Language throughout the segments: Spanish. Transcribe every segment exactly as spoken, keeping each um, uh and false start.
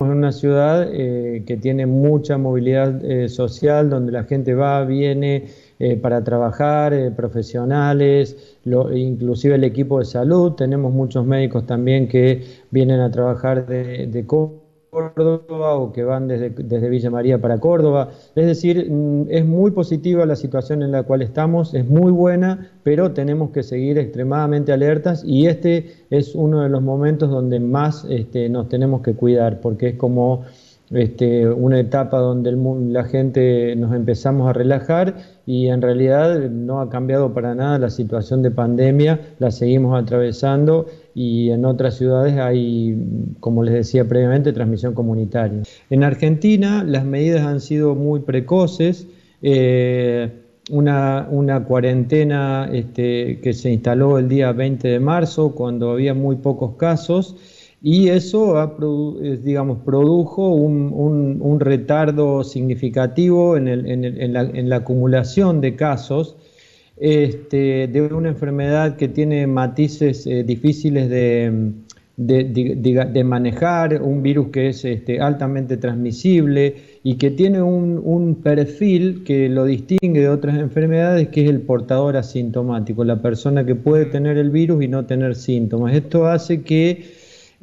en una ciudad eh, que tiene mucha movilidad eh, social, donde la gente va, viene eh, para trabajar, eh, profesionales, lo, inclusive el equipo de salud. Tenemos muchos médicos también que vienen a trabajar de, de Córdoba o que van desde, desde Villa María para Córdoba. Es decir, mm, es muy positiva la situación en la cual estamos, es muy buena, pero tenemos que seguir extremadamente alertas y este es uno de los momentos donde más este, nos tenemos que cuidar, porque es como este, una etapa donde el, la gente nos empezamos a relajar y en realidad no ha cambiado para nada la situación de pandemia, la seguimos atravesando y en otras ciudades hay, como les decía previamente, transmisión comunitaria. En Argentina las medidas han sido muy precoces. Eh, una, una cuarentena este, que se instaló el día veinte de marzo, cuando había muy pocos casos, y eso ha, digamos, produjo un, un, un retardo significativo en, el, en, el, en, la, en la acumulación de casos este, de una enfermedad que tiene matices eh, difíciles de, de, de, de manejar, un virus que es este, altamente transmisible y que tiene un, un perfil que lo distingue de otras enfermedades, que es el portador asintomático, la persona que puede tener el virus y no tener síntomas. Esto hace que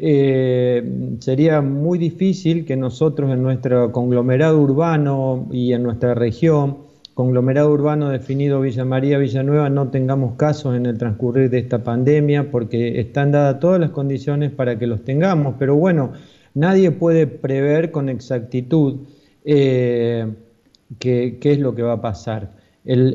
eh, sería muy difícil que nosotros en nuestro conglomerado urbano y en nuestra región, conglomerado urbano definido Villa María, Villanueva, no tengamos casos en el transcurrir de esta pandemia, porque están dadas todas las condiciones para que los tengamos, pero bueno, nadie puede prever con exactitud eh, qué, qué es lo que va a pasar. El,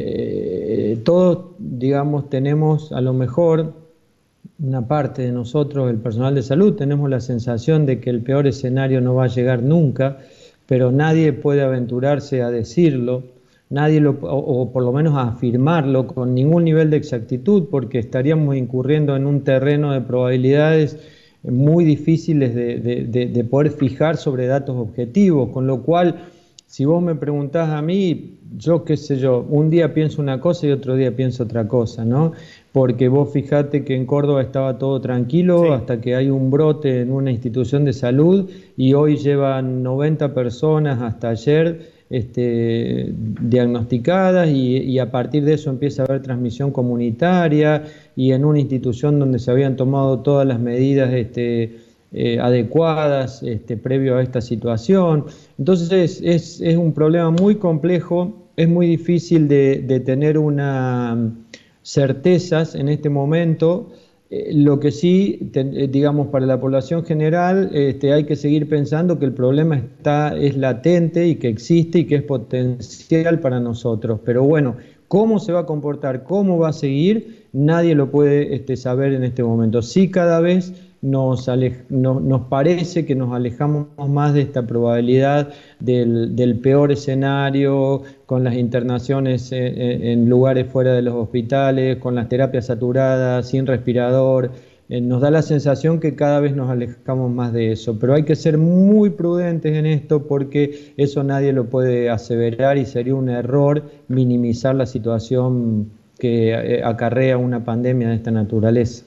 eh, todos, digamos, tenemos a lo mejor una parte de nosotros, el personal de salud, tenemos la sensación de que el peor escenario no va a llegar nunca, pero nadie puede aventurarse a decirlo, nadie lo, o, o por lo menos a afirmarlo con ningún nivel de exactitud, porque estaríamos incurriendo en un terreno de probabilidades muy difíciles de, de, de, de poder fijar sobre datos objetivos, con lo cual, si vos me preguntás a mí, yo qué sé yo, un día pienso una cosa y otro día pienso otra cosa, ¿no? Porque vos fijate que en Córdoba estaba todo tranquilo, sí, hasta que hay un brote en una institución de salud y hoy llevan noventa personas hasta ayer este, diagnosticadas y, y a partir de eso empieza a haber transmisión comunitaria y en una institución donde se habían tomado todas las medidas este, eh, adecuadas este, previo a esta situación. Entonces es, es un problema muy complejo, es muy difícil de, de tener una certezas en este momento. Eh, lo que sí, te, eh, digamos, para la población general, este, hay que seguir pensando que el problema está, es latente y que existe y que es potencial para nosotros. Pero bueno, cómo se va a comportar, cómo va a seguir, nadie lo puede este, saber en este momento. Sí, cada vez nos, alej, no, nos parece que nos alejamos más de esta probabilidad del, del peor escenario, con las internaciones en, en lugares fuera de los hospitales, con las terapias saturadas, sin respirador. Eh, nos da la sensación que cada vez nos alejamos más de eso, pero hay que ser muy prudentes en esto porque eso nadie lo puede aseverar y sería un error minimizar la situación que eh, acarrea una pandemia de esta naturaleza.